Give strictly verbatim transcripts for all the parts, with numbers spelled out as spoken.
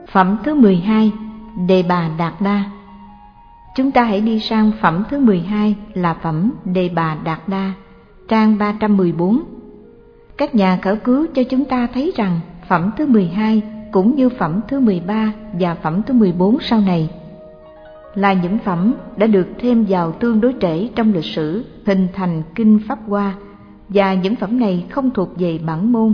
Phẩm thứ mười hai, Đề Bà Đạt Đa. Chúng ta hãy đi sang phẩm thứ mười hai là phẩm Đề Bà Đạt Đa, trang ba trăm mười bốn. Các nhà khảo cứu cho chúng ta thấy rằng phẩm thứ mười hai cũng như phẩm thứ mười ba và phẩm thứ mười bốn sau này là những phẩm đã được thêm vào tương đối trễ trong lịch sử hình thành kinh Pháp Hoa, và những phẩm này không thuộc về bản môn.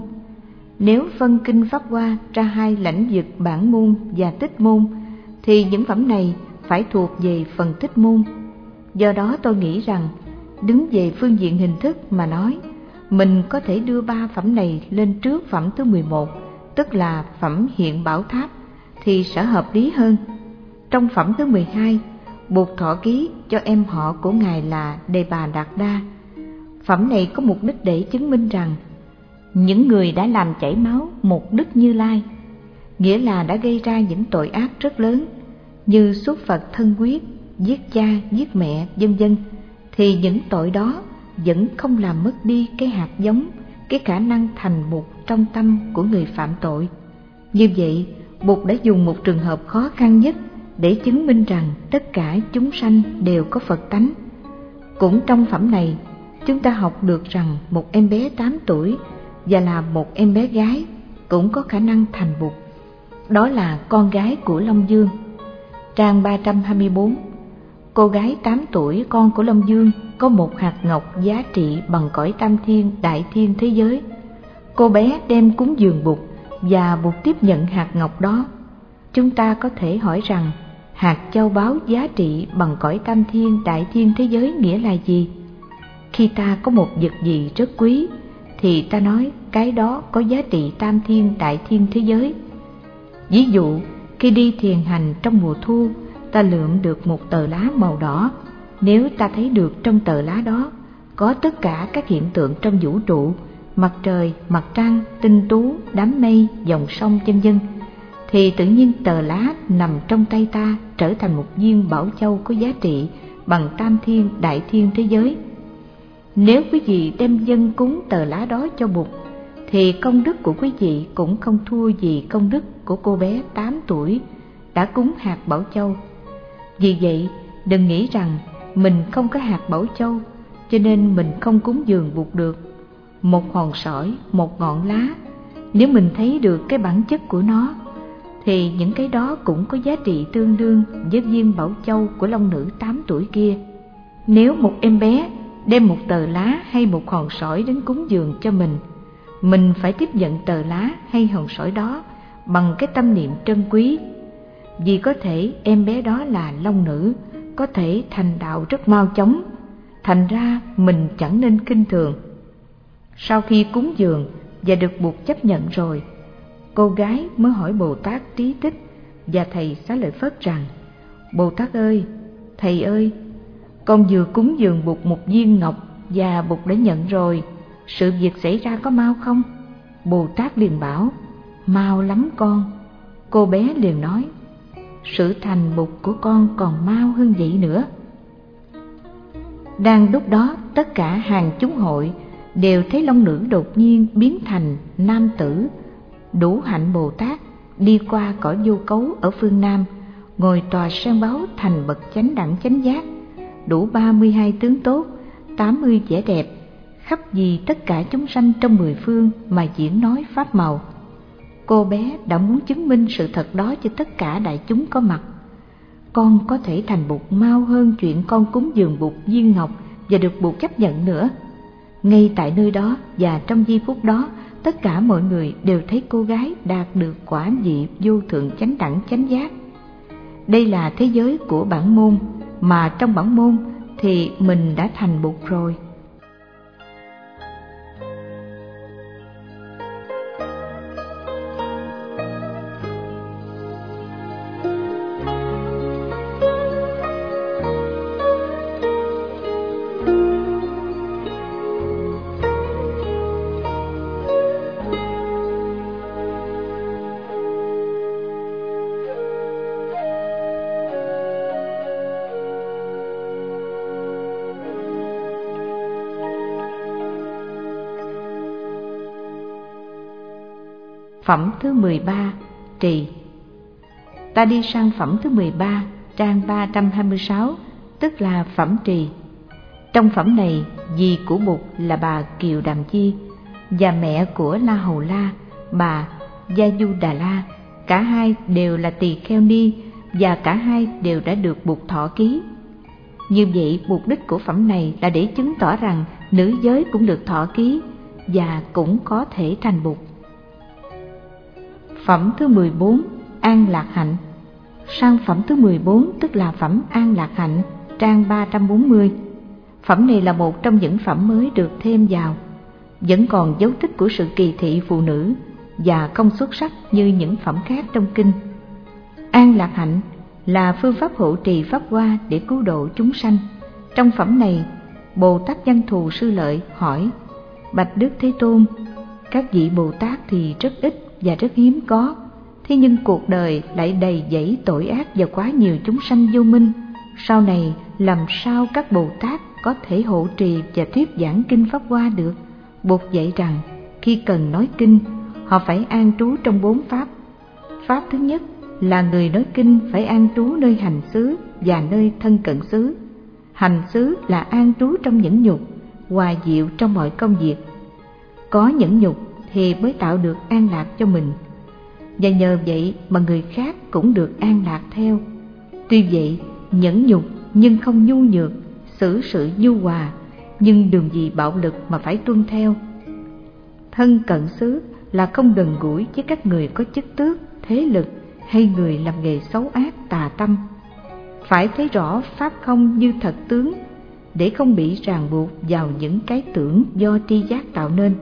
Nếu phân kinh Pháp Hoa ra hai lãnh vực bản môn và tích môn, thì những phẩm này phải thuộc về phần tích môn. Do đó tôi nghĩ rằng, đứng về phương diện hình thức mà nói, mình có thể đưa ba phẩm này lên trước phẩm thứ mười một, tức là phẩm Hiện Bảo Tháp, thì sẽ hợp lý hơn. Trong phẩm thứ mười hai, Bụt thọ ký cho em họ của Ngài là Đề Bà Đạt Đa. Phẩm này có mục đích để chứng minh rằng những người đã làm chảy máu một Đức Như Lai, nghĩa là đã gây ra những tội ác rất lớn như xuất Phật thân quyết, giết cha, giết mẹ, vân vân, thì những tội đó vẫn không làm mất đi cái hạt giống, cái khả năng thành Bụt trong tâm của người phạm tội. Như vậy, Bụt đã dùng một trường hợp khó khăn nhất để chứng minh rằng tất cả chúng sanh đều có Phật tánh. Cũng trong phẩm này, chúng ta học được rằng một em bé tám tuổi và là một em bé gái cũng có khả năng thành Bụt. Đó là con gái của Long Dương. Trang ba trăm hai mươi bốn. Cô gái tám tuổi con của Long Dương có một hạt ngọc giá trị bằng cõi tam thiên đại thiên thế giới. Cô bé đem cúng dường Bụt và Bụt tiếp nhận hạt ngọc đó. Chúng ta có thể hỏi rằng hạt châu báu giá trị bằng cõi tam thiên đại thiên thế giới nghĩa là gì? Khi ta có một vật gì rất quý thì ta nói cái đó có giá trị tam thiên đại thiên thế giới. Ví dụ, khi đi thiền hành trong mùa thu, ta lượm được một tờ lá màu đỏ. Nếu ta thấy được trong tờ lá đó có tất cả các hiện tượng trong vũ trụ, mặt trời, mặt trăng, tinh tú, đám mây, dòng sông, vân vân, thì tự nhiên tờ lá nằm trong tay ta trở thành một viên bảo châu có giá trị bằng tam thiên đại thiên thế giới. Nếu quý vị đem dâng cúng tờ lá đó cho Bụt, thì công đức của quý vị cũng không thua gì công đức của cô bé tám tuổi đã cúng hạt bảo châu. Vì vậy, đừng nghĩ rằng mình không có hạt bảo châu, cho nên mình không cúng dường Bụt được. Một hòn sỏi, một ngọn lá, nếu mình thấy được cái bản chất của nó, thì những cái đó cũng có giá trị tương đương với viên bảo châu của long nữ tám tuổi kia. Nếu một em bé đem một tờ lá hay một hòn sỏi đến cúng dường cho mình, mình phải tiếp nhận tờ lá hay hòn sỏi đó bằng cái tâm niệm trân quý. Vì có thể em bé đó là long nữ, có thể thành đạo rất mau chóng, thành ra mình chẳng nên khinh thường. Sau khi cúng dường và được Bụt chấp nhận rồi, cô gái mới hỏi Bồ Tát Trí Tích và thầy Xá Lợi Phất rằng: Bồ Tát ơi, thầy ơi, con vừa cúng dường Bụt một viên ngọc và Bụt đã nhận rồi, sự việc xảy ra có mau không? Bồ Tát liền bảo: mau lắm con. Cô bé liền nói: sự thành Bụt của con còn mau hơn vậy nữa. Đang lúc đó, tất cả hàng chúng hội đều thấy long nữ đột nhiên biến thành nam tử đủ hạnh Bồ Tát, đi qua cõi vô cấu ở phương Nam, ngồi tòa sen báo thành bậc chánh đẳng chánh giác, đủ ba mươi hai tướng tốt, tám mươi vẻ đẹp, khắp vì tất cả chúng sanh trong mười phương mà diễn nói pháp màu. Cô bé đã muốn chứng minh sự thật đó cho tất cả đại chúng có mặt. Con có thể thành Bụt mau hơn chuyện con cúng dường Bụt viên ngọc và được Bụt chấp nhận nữa. Ngay tại nơi đó và trong giây phút đó, tất cả mọi người đều thấy cô gái đạt được quả vị vô thượng chánh đẳng chánh giác. Đây là thế giới của bản môn, mà trong bản môn thì mình đã thành Bụt rồi. Phẩm thứ mười ba, trì. Ta đi sang phẩm thứ mười ba, trang ba trăm hai mươi sáu, tức là phẩm trì. Trong phẩm này, dì của Bụt là bà Kiều Đàm Chi và mẹ của La Hầu La, bà Gia Du Đà La, cả hai đều là tỳ kheo ni và cả hai đều đã được Bụt thọ ký. Như vậy, mục đích của phẩm này là để chứng tỏ rằng nữ giới cũng được thọ ký và cũng có thể thành Bụt. Phẩm thứ mười bốn, An Lạc Hạnh. Sang phẩm thứ mười bốn, tức là phẩm An Lạc Hạnh, trang ba trăm bốn mươi. Phẩm này là một trong những phẩm mới được thêm vào, vẫn còn dấu tích của sự kỳ thị phụ nữ và không xuất sắc như những phẩm khác trong kinh. An Lạc Hạnh là phương pháp hộ trì pháp hoa để cứu độ chúng sanh. Trong phẩm này, Bồ Tát Văn Thù Sư Lợi hỏi: Bạch Đức Thế Tôn, các vị Bồ Tát thì rất ít và rất hiếm có, thế nhưng cuộc đời lại đầy dẫy tội ác và quá nhiều chúng sanh vô minh. Sau này làm sao các Bồ Tát có thể hộ trì và thuyết giảng kinh pháp hoa được? Bụt dạy rằng khi cần nói kinh, họ phải an trú trong bốn pháp. Pháp thứ nhất là người nói kinh phải an trú nơi hành xứ và nơi thân cận xứ. Hành xứ là an trú trong nhẫn nhục, hòa diệu trong mọi công việc. Có nhẫn nhục thì mới tạo được an lạc cho mình, và nhờ vậy mà người khác cũng được an lạc theo. Tuy vậy, nhẫn nhục nhưng không nhu nhược, xử sự nhu hòa, nhưng đừng vì bạo lực mà phải tuân theo. Thân cận xứ là không gần gũi với các người có chức tước, thế lực hay người làm nghề xấu ác tà tâm. Phải thấy rõ pháp không như thật tướng, để không bị ràng buộc vào những cái tưởng do tri giác tạo nên.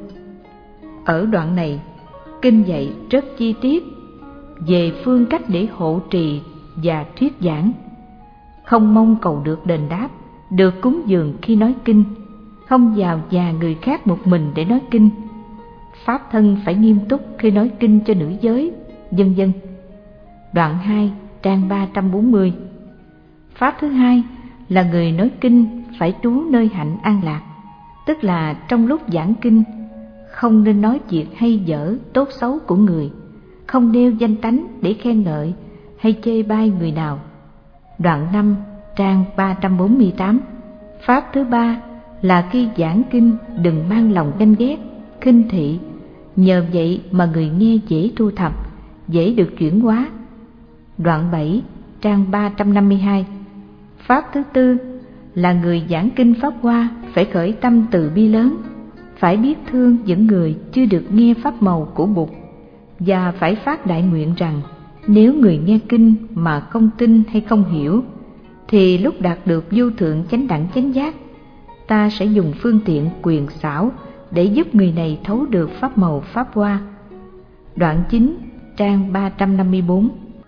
Ở đoạn này, kinh dạy rất chi tiết về phương cách để hộ trì và thuyết giảng. Không mong cầu được đền đáp, được cúng dường khi nói kinh, không vào nhà người khác một mình để nói kinh. Pháp thân phải nghiêm túc khi nói kinh cho nữ giới, vân vân. Đoạn hai, trang ba trăm bốn mươi. Pháp thứ hai là người nói kinh phải trú nơi hạnh an lạc, tức là trong lúc giảng kinh không nên nói việc hay dở, tốt xấu của người, không nêu danh tánh để khen ngợi hay chê bai người nào. Đoạn năm, trang ba trăm bốn mươi tám. Pháp thứ ba là khi giảng kinh đừng mang lòng ganh ghét, khinh thị, nhờ vậy mà người nghe dễ thu thập, dễ được chuyển hóa. Đoạn bảy, trang ba trăm năm mươi hai. Pháp thứ tư là người giảng kinh pháp hoa phải khởi tâm từ bi lớn, phải biết thương những người chưa được nghe pháp màu của Bụt, và phải phát đại nguyện rằng nếu người nghe kinh mà không tin hay không hiểu, thì lúc đạt được vô thượng chánh đẳng chánh giác, ta sẽ dùng phương tiện quyền xảo để giúp người này thấu được pháp màu pháp hoa. Đoạn chín, trang ba trăm năm mươi bốn.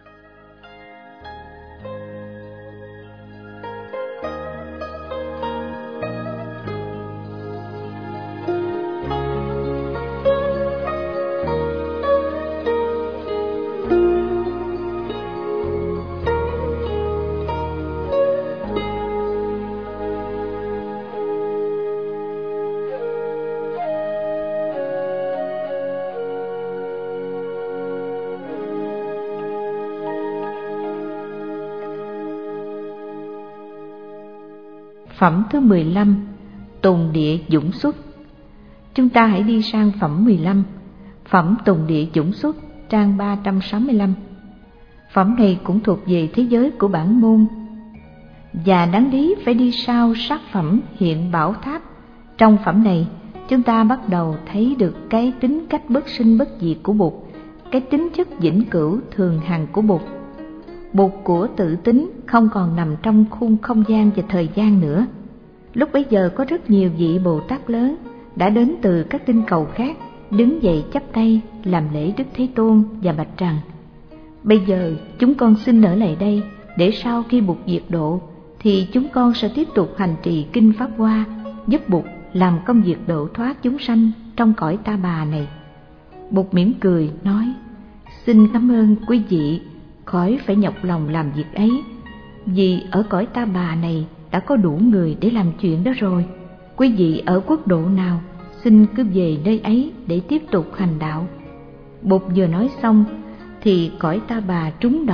Phẩm thứ mười lăm, Tùng Địa Dũng Xuất. Chúng ta hãy đi sang phẩm mười lăm, phẩm Tùng Địa Dũng Xuất, trang ba trăm sáu mươi lăm. Phẩm này cũng thuộc về thế giới của bản môn, và đáng lý phải đi sau sát phẩm Hiện Bảo Tháp. Trong phẩm này, chúng ta bắt đầu thấy được cái tính cách bất sinh bất diệt của Bụt, cái tính chất vĩnh cửu thường hằng của Bụt. Bụt của tự tính không còn nằm trong khung không gian và thời gian nữa. Lúc bấy giờ có rất nhiều vị Bồ Tát lớn đã đến từ các tinh cầu khác, đứng dậy chắp tay làm lễ Đức Thế Tôn và bạch rằng: bây giờ chúng con xin ở lại đây, để sau khi Bụt diệt độ thì chúng con sẽ tiếp tục hành trì kinh pháp hoa, giúp Bụt làm công việc độ thoát chúng sanh trong cõi Ta Bà này. Bụt mỉm cười nói: xin cảm ơn quý vị khỏi phải nhọc lòng làm việc ấy, vì ở cõi Ta Bà này đã có đủ người để làm chuyện đó rồi. Quý vị ở quốc độ nào, xin cứ về nơi ấy để tiếp tục hành đạo. Bụt vừa nói xong thì cõi Ta Bà trúng động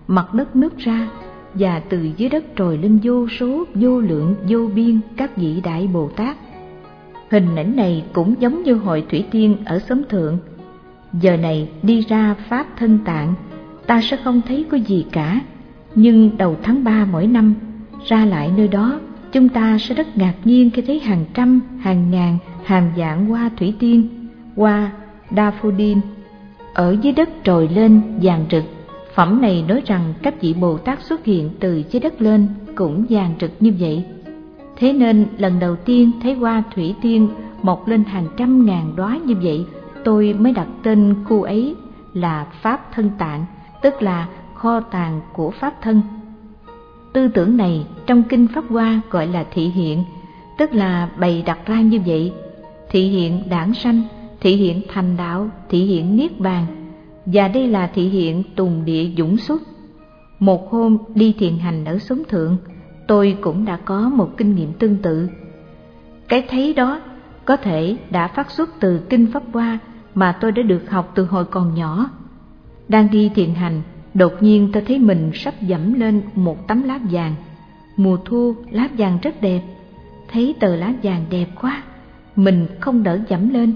mặt đất nứt ra, và từ dưới đất trồi lên vô số, vô lượng, vô biên các vị Đại Bồ Tát. Hình ảnh này cũng giống như hội thủy tiên ở xóm thượng. Giờ này đi ra Pháp Thân Tạng, ta sẽ không thấy có gì cả, nhưng đầu tháng ba mỗi năm, ra lại nơi đó, chúng ta sẽ rất ngạc nhiên khi thấy hàng trăm, hàng ngàn, hàng vạn hoa thủy tiên, hoa daffodil ở dưới đất trồi lên vàng rực. Phẩm này nói rằng các vị Bồ Tát xuất hiện từ dưới đất lên cũng vàng rực như vậy. Thế nên lần đầu tiên thấy hoa thủy tiên mọc lên hàng trăm ngàn đóa như vậy, tôi mới đặt tên khu ấy là Pháp Thân Tạng, tức là kho tàng của Pháp Thân. Tư tưởng này trong Kinh Pháp Hoa gọi là thị hiện, tức là bày đặt ra như vậy: thị hiện đản sanh, thị hiện thành đạo, thị hiện niết bàn, và đây là thị hiện tùng địa dũng xuất. Một hôm đi thiền hành ở xóm thượng, tôi cũng đã có một kinh nghiệm tương tự. Cái thấy đó có thể đã phát xuất từ Kinh Pháp Hoa mà tôi đã được học từ hồi còn nhỏ. Đang đi thiền hành, đột nhiên tôi thấy mình sắp dẫm lên một tấm lá vàng. Mùa thu lá vàng rất đẹp, thấy tờ lá vàng đẹp quá, mình không đỡ dẫm lên.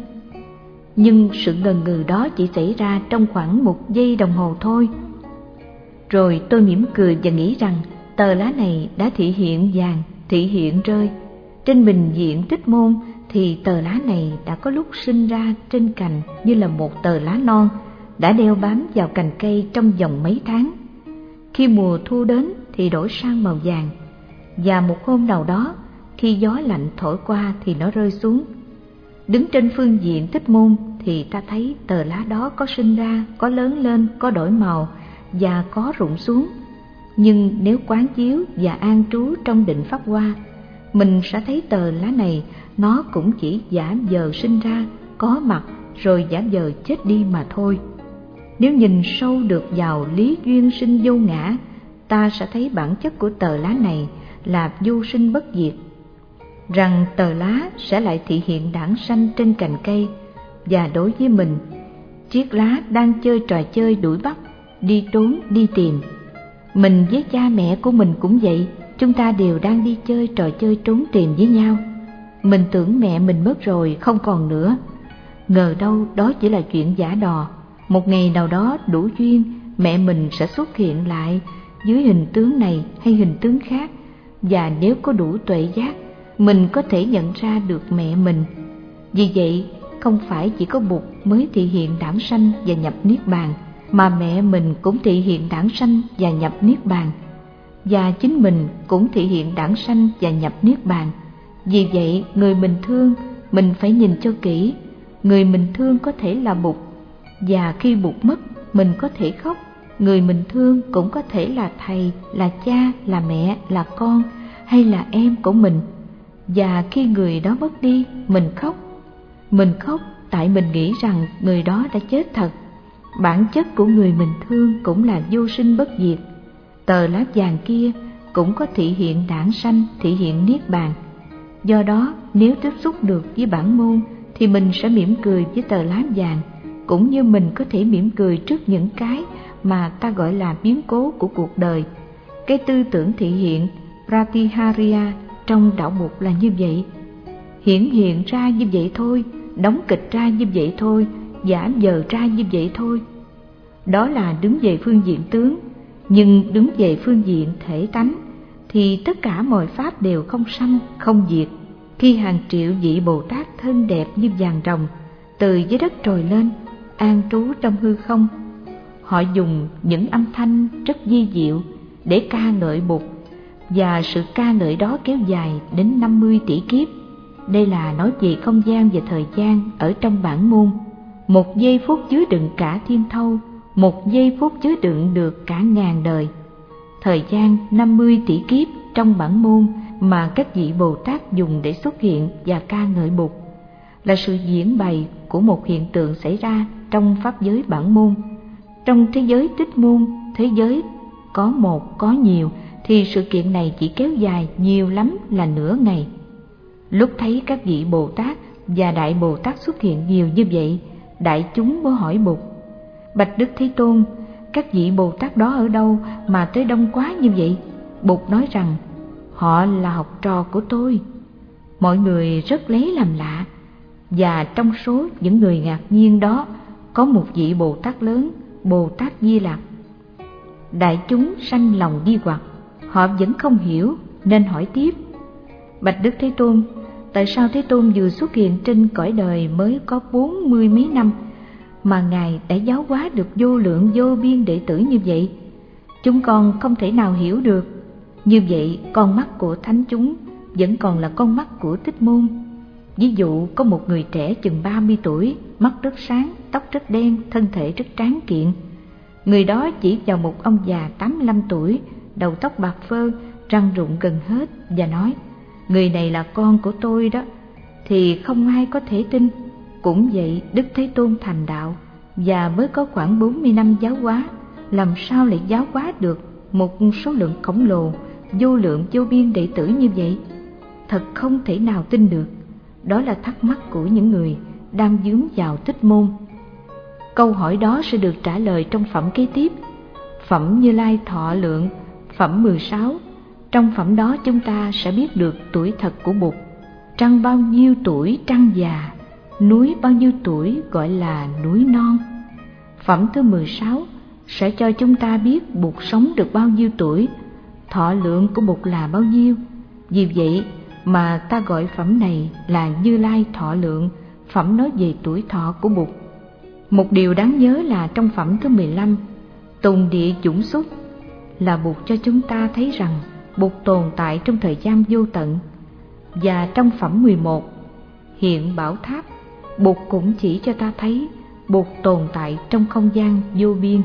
Nhưng sự ngần ngừ đó chỉ xảy ra trong khoảng một giây đồng hồ thôi. Rồi tôi mỉm cười và nghĩ rằng tờ lá này đã thị hiện vàng, thị hiện rơi. Trên bình diện Tích Môn thì tờ lá này đã có lúc sinh ra trên cành như là một tờ lá non, đã đeo bám vào cành cây trong vòng mấy tháng. Khi mùa thu đến thì đổi sang màu vàng, và một hôm nào đó khi gió lạnh thổi qua thì nó rơi xuống. Đứng trên phương diện Tích Môn thì ta thấy tờ lá đó có sinh ra, có lớn lên, có đổi màu và có rụng xuống. Nhưng nếu quán chiếu và an trú trong định Pháp Hoa, mình sẽ thấy tờ lá này nó cũng chỉ giả vờ sinh ra, có mặt rồi giả vờ chết đi mà thôi. Nếu nhìn sâu được vào lý duyên sinh vô ngã, ta sẽ thấy bản chất của tờ lá này là vô sinh bất diệt, rằng tờ lá sẽ lại thị hiện đản sanh trên cành cây. Và đối với mình, chiếc lá đang chơi trò chơi đuổi bắt, đi trốn, đi tìm. Mình với cha mẹ của mình cũng vậy, chúng ta đều đang đi chơi trò chơi trốn tìm với nhau. Mình tưởng mẹ mình mất rồi, không còn nữa. Ngờ đâu đó chỉ là chuyện giả đò. Một ngày nào đó đủ duyên, mẹ mình sẽ xuất hiện lại dưới hình tướng này hay hình tướng khác. Và nếu có đủ tuệ giác, mình có thể nhận ra được mẹ mình. Vì vậy, không phải chỉ có Bụt mới thị hiện đản sanh và nhập niết bàn, mà mẹ mình cũng thị hiện đản sanh và nhập niết bàn, và chính mình cũng thị hiện đản sanh và nhập niết bàn. Vì vậy, người mình thương, mình phải nhìn cho kỹ. Người mình thương có thể là Bụt, và khi Bụt mất, mình có thể khóc. Người mình thương cũng có thể là thầy, là cha, là mẹ, là con, hay là em của mình. Và khi người đó mất đi, mình khóc. Mình khóc tại mình nghĩ rằng người đó đã chết thật. Bản chất của người mình thương cũng là vô sinh bất diệt. Tờ lá vàng kia cũng có thị hiện đản sanh, thị hiện niết bàn. Do đó, nếu tiếp xúc được với bản môn thì mình sẽ mỉm cười với tờ lá vàng, cũng như mình có thể mỉm cười trước những cái mà ta gọi là biến cố của cuộc đời. Cái tư tưởng thị hiện Pratiharya trong đạo Bụt là như vậy. Hiển hiện ra như vậy thôi, đóng kịch ra như vậy thôi, giả vờ ra như vậy thôi. Đó là đứng về phương diện tướng. Nhưng đứng về phương diện thể tánh thì tất cả mọi pháp đều không sanh, không diệt. Khi hàng triệu vị Bồ Tát thân đẹp như vàng rồng từ dưới đất trồi lên, an trú trong hư không, họ dùng những âm thanh rất vi diệu để ca ngợi Bụt, và sự ca ngợi đó kéo dài đến năm mươi tỷ kiếp. Đây là nói về không gian và thời gian ở trong bản môn. Một giây phút chứa đựng cả thiên thâu, một giây phút chứa đựng được cả ngàn đời. Thời gian năm mươi tỷ kiếp trong bản môn mà các vị Bồ Tát dùng để xuất hiện và ca ngợi Bụt là sự diễn bày của một hiện tượng xảy ra trong pháp giới bản môn. Trong thế giới Tích Môn, thế giới có một có nhiều, thì sự kiện này chỉ kéo dài nhiều lắm là nửa ngày. Lúc thấy các vị Bồ Tát và Đại Bồ Tát xuất hiện nhiều như vậy, đại chúng mới hỏi Bụt: Bạch Đức Thế Tôn, các vị Bồ Tát đó ở đâu mà tới đông quá như vậy? Bụt nói rằng, họ là học trò của tôi. Mọi người rất lấy làm lạ, và trong số những người ngạc nhiên đó có một vị Bồ Tát lớn, Bồ Tát Di Lặc. Đại chúng sanh lòng nghi hoặc, họ vẫn không hiểu nên hỏi tiếp: Bạch Đức Thế Tôn, tại sao Thế Tôn vừa xuất hiện trên cõi đời mới có bốn mươi mấy năm mà Ngài đã giáo hóa được vô lượng vô biên đệ tử như vậy? Chúng con không thể nào hiểu được. Như vậy, con mắt của thánh chúng vẫn còn là con mắt của Thích Môn. Ví dụ, có một người trẻ chừng ba mươi tuổi, mắt rất sáng, tóc rất đen, thân thể rất tráng kiện. Người đó chỉ vào một ông già tám mươi lăm tuổi, đầu tóc bạc phơ, răng rụng gần hết và nói: Người này là con của tôi đó. Thì không ai có thể tin. Cũng vậy, Đức Thế Tôn thành đạo và mới có khoảng bốn mươi năm giáo hóa, làm sao lại giáo hóa được một số lượng khổng lồ, vô lượng vô biên đệ tử như vậy? Thật không thể nào tin được. Đó là thắc mắc của những người đang vướng vào Thích Môn. Câu hỏi đó sẽ được trả lời trong phẩm kế tiếp, phẩm Như Lai Thọ Lượng, phẩm mười sáu. Trong phẩm đó chúng ta sẽ biết được tuổi thật của Bụt. Trăng bao nhiêu tuổi trăng già, núi bao nhiêu tuổi gọi là núi non. Phẩm thứ mười sáu sẽ cho chúng ta biết Bụt sống được bao nhiêu tuổi, thọ lượng của Bụt là bao nhiêu. Vì vậy mà ta gọi phẩm này là Như Lai Thọ Lượng, phẩm nói về tuổi thọ của Bụt. Một điều đáng nhớ là trong phẩm thứ mười lăm, Tùng Địa Chủng Xuất, là Bụt cho chúng ta thấy rằng Bụt tồn tại trong thời gian vô tận. Và trong phẩm mười một, Hiện Bảo Tháp, Bụt cũng chỉ cho ta thấy Bụt tồn tại trong không gian vô biên.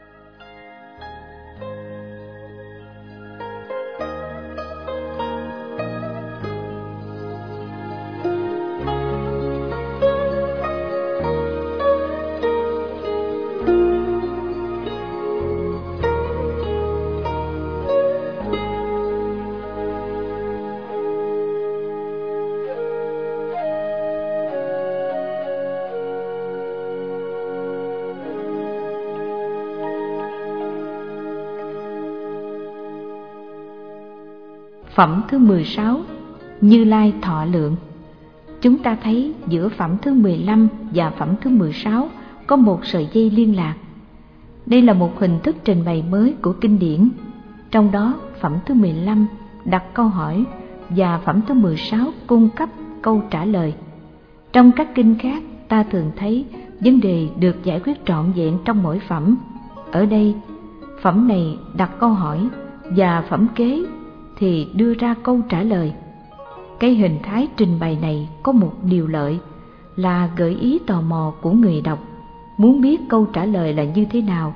Phẩm thứ mười sáu, Như Lai Thọ Lượng. Chúng ta thấy giữa phẩm thứ mười lăm và phẩm thứ mười sáu có một sợi dây liên lạc. Đây là một hình thức trình bày mới của kinh điển. Trong đó, phẩm thứ mười lăm đặt câu hỏi và phẩm thứ mười sáu cung cấp câu trả lời. Trong các kinh khác, ta thường thấy vấn đề được giải quyết trọn vẹn trong mỗi phẩm. Ở đây, phẩm này đặt câu hỏi và phẩm kế thì đưa ra câu trả lời. Cái hình thái trình bày này có một điều lợi là gợi ý tò mò của người đọc, muốn biết câu trả lời là như thế nào.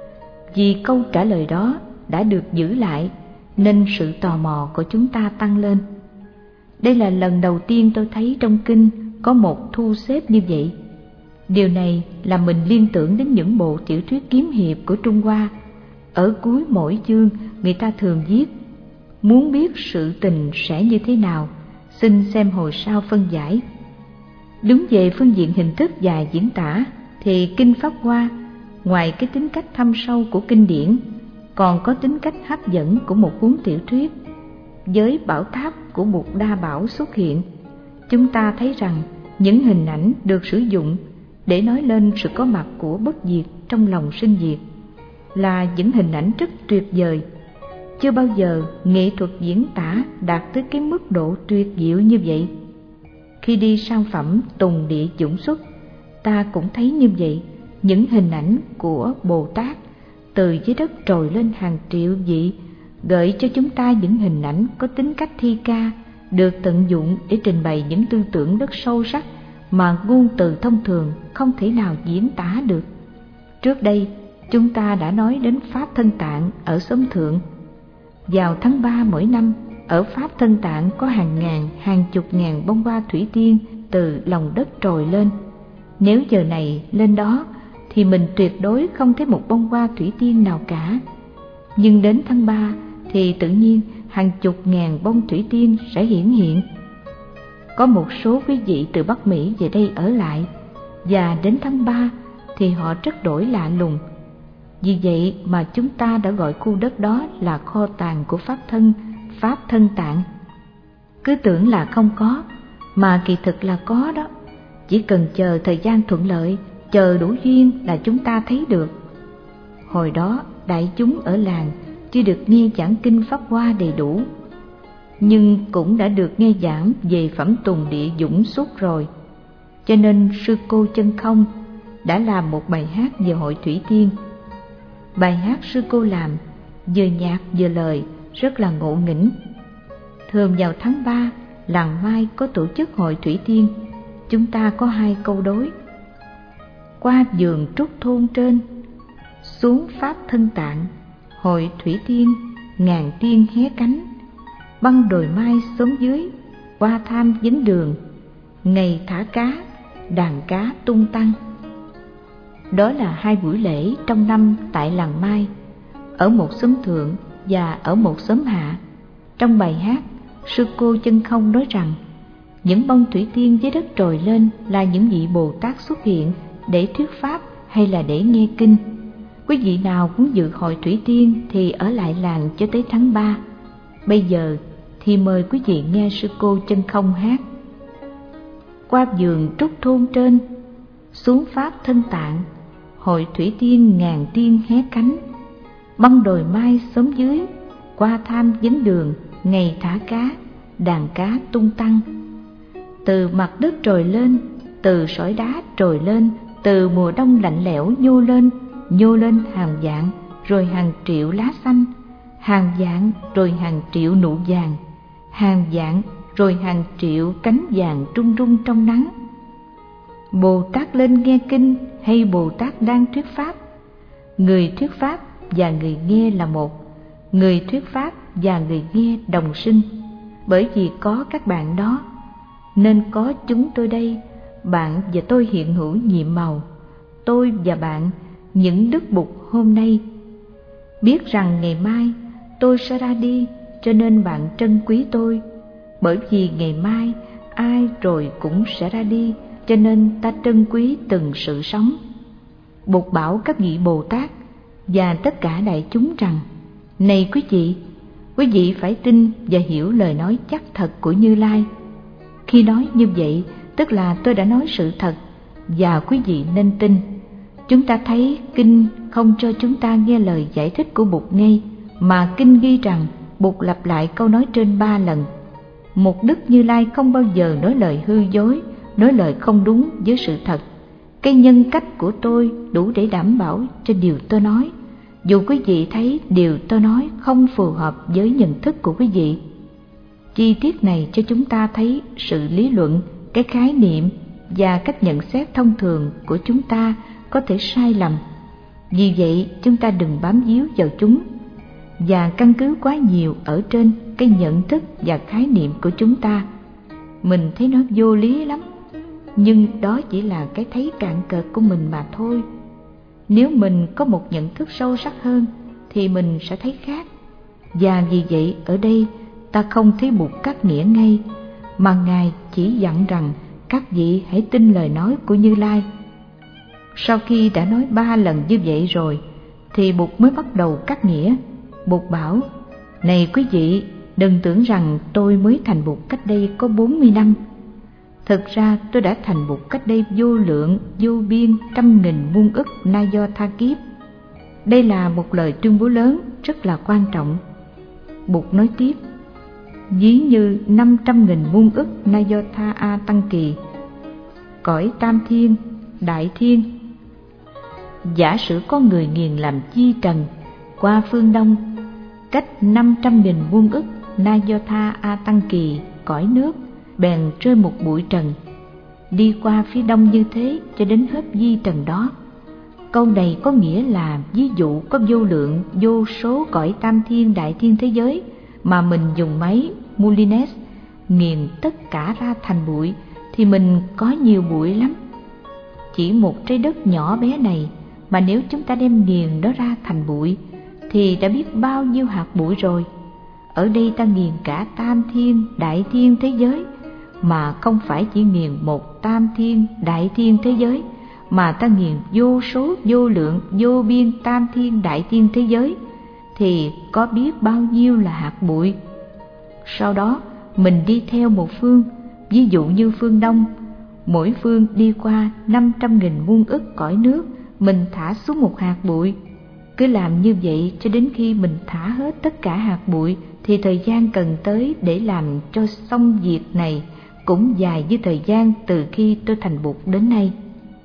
Vì câu trả lời đó đã được giữ lại nên sự tò mò của chúng ta tăng lên. Đây là lần đầu tiên tôi thấy trong kinh có một thu xếp như vậy. Điều này làm mình liên tưởng đến những bộ tiểu thuyết kiếm hiệp của Trung Hoa. Ở cuối mỗi chương, người ta thường viết: muốn biết sự tình sẽ như thế nào, xin xem hồi sau phân giải. Đúng về phương diện hình thức và diễn tả thì Kinh Pháp Hoa, ngoài cái tính cách thâm sâu của kinh điển, còn có tính cách hấp dẫn của một cuốn tiểu thuyết. Với bảo tháp của Bụt Đa Bảo xuất hiện, chúng ta thấy rằng những hình ảnh được sử dụng để nói lên sự có mặt của bất diệt trong lòng sinh diệt là những hình ảnh rất tuyệt vời. Chưa bao giờ nghệ thuật diễn tả đạt tới cái mức độ tuyệt diệu như vậy. Khi đi sang phẩm Tùng Địa Chủng Xuất, ta cũng thấy như vậy. Những hình ảnh của Bồ Tát từ dưới đất trồi lên hàng triệu vị, gợi cho chúng ta những hình ảnh có tính cách thi ca, được tận dụng để trình bày những tư tưởng rất sâu sắc mà ngôn từ thông thường không thể nào diễn tả được. Trước đây, chúng ta đã nói đến Pháp Thân Tạng ở xóm Thượng. Vào tháng ba mỗi năm, ở Pháp Thân Tạng có hàng ngàn, hàng chục ngàn bông hoa thủy tiên từ lòng đất trồi lên. Nếu giờ này lên đó thì mình tuyệt đối không thấy một bông hoa thủy tiên nào cả. Nhưng đến tháng ba thì tự nhiên hàng chục ngàn bông thủy tiên sẽ hiển hiện. Có một số quý vị từ Bắc Mỹ về đây ở lại, và đến tháng ba thì họ rất đổi lạ lùng. Vì vậy mà chúng ta đã gọi khu đất đó là kho tàng của Pháp Thân, Pháp Thân Tạng. Cứ tưởng là không có, mà kỳ thực là có đó. Chỉ cần chờ thời gian thuận lợi, chờ đủ duyên là chúng ta thấy được. Hồi đó đại chúng ở làng chưa được nghe giảng kinh Pháp Hoa đầy đủ, nhưng cũng đã được nghe giảng về phẩm Tùng Địa Dũng suốt rồi. Cho nên sư cô Chân Không đã làm một bài hát về hội Thủy Tiên. Bài hát sư cô làm vừa nhạc vừa lời, rất là ngộ nghĩnh. Thường vào tháng ba, làng Mai có tổ chức hội Thủy Tiên. Chúng ta có hai câu đối: qua vườn trúc thôn trên, xuống Pháp Thân Tạng, hội Thủy Tiên ngàn tiên hé cánh, băng đồi mai xóm dưới, qua tham vấn đường, ngày thả cá, đàn cá tung tăng. Đó là hai buổi lễ trong năm tại làng Mai, ở một xóm thượng và ở một xóm hạ. Trong bài hát, sư cô Chân Không nói rằng những bông thủy tiên dưới đất trồi lên là những vị Bồ Tát xuất hiện để thuyết pháp hay là để nghe kinh. Quý vị nào muốn dự hội Thủy Tiên thì ở lại làng cho tới tháng ba. Bây giờ thì mời quý vị nghe sư cô Chân Không hát: qua vườn trúc thôn trên, xuống Pháp Thân Tạng, hội Thủy Tiên ngàn tiên hé cánh, băng đồi mai xóm dưới, qua tham vấn đường, ngày thả cá, đàn cá tung tăng. Từ mặt đất trồi lên, từ sỏi đá trồi lên, từ mùa đông lạnh lẽo nhô lên, nhô lên hàng vạn rồi hàng triệu lá xanh, hàng vạn rồi hàng triệu nụ vàng, hàng vạn rồi hàng triệu cánh vàng rung rung trong nắng. Bồ Tát lên nghe kinh hay Bồ Tát đang thuyết pháp? Người thuyết pháp và người nghe là một, người thuyết pháp và người nghe đồng sinh. Bởi vì có các bạn đó nên có chúng tôi đây. Bạn và tôi hiện hữu nhiệm màu, tôi và bạn những đức bục hôm nay. Biết rằng ngày mai tôi sẽ ra đi, cho nên bạn trân quý tôi. Bởi vì ngày mai ai rồi cũng sẽ ra đi, cho nên ta trân quý từng sự sống. Bụt bảo các vị Bồ Tát và tất cả đại chúng rằng: này quý vị, quý vị phải tin và hiểu lời nói chắc thật của Như Lai. Khi nói như vậy, tức là tôi đã nói sự thật và quý vị nên tin. Chúng ta thấy kinh không cho chúng ta nghe lời giải thích của Bụt ngay, mà kinh ghi rằng Bụt lặp lại câu nói trên ba lần. Một Đức Như Lai không bao giờ nói lời hư dối, nói lời không đúng với sự thật. Cái nhân cách của tôi đủ để đảm bảo cho điều tôi nói, dù quý vị thấy điều tôi nói không phù hợp với nhận thức của quý vị. Chi tiết này cho chúng ta thấy sự lý luận, cái khái niệm và cách nhận xét thông thường của chúng ta có thể sai lầm. Vì vậy chúng ta đừng bám víu vào chúng và căn cứ quá nhiều ở trên cái nhận thức và khái niệm của chúng ta. Mình thấy nó vô lý lắm, nhưng đó chỉ là cái thấy cạn cợt của mình mà thôi. Nếu mình có một nhận thức sâu sắc hơn thì mình sẽ thấy khác. Và vì vậy ở đây ta không thấy Bụt cắt nghĩa ngay, mà Ngài chỉ dặn rằng các vị hãy tin lời nói của Như Lai. Sau khi đã nói ba lần như vậy rồi thì Bụt mới bắt đầu cắt nghĩa. Bụt bảo: này quý vị, đừng tưởng rằng tôi mới thành Bụt cách đây có bốn mươi năm. Thực ra tôi đã thành Bụt cách đây vô lượng, vô biên, trăm nghìn muôn ức na do tha kiếp. Đây là một lời tuyên bố lớn, rất là quan trọng. Bụt nói tiếp: ví như năm trăm nghìn muôn ức na do tha a tăng kỳ, cõi tam thiên, đại thiên. Giả sử có người nghiền làm chi trần qua phương đông, cách năm trăm nghìn muôn ức na do tha a tăng kỳ cõi nước, bèn rơi một bụi trần, đi qua phía đông như thế cho đến hết vi trần đó. Câu này có nghĩa là ví dụ có vô lượng vô số cõi tam thiên đại thiên thế giới mà mình dùng máy Mulines nghiền tất cả ra thành bụi thì mình có nhiều bụi lắm. Chỉ một trái đất nhỏ bé này mà nếu chúng ta đem nghiền nó ra thành bụi thì đã biết bao nhiêu hạt bụi rồi. Ở đây ta nghiền cả tam thiên đại thiên thế giới, mà không phải chỉ nghiền một tam thiên đại thiên thế giới, mà ta nghiền vô số vô lượng vô biên tam thiên đại thiên thế giới, thì có biết bao nhiêu là hạt bụi. Sau đó mình đi theo một phương, ví dụ như phương Đông, mỗi phương đi qua năm trăm nghìn muôn ức cõi nước, mình thả xuống một hạt bụi. Cứ làm như vậy cho đến khi mình thả hết tất cả hạt bụi, thì thời gian cần tới để làm cho xong việc này cũng dài như thời gian từ khi tôi thành Bụt đến nay.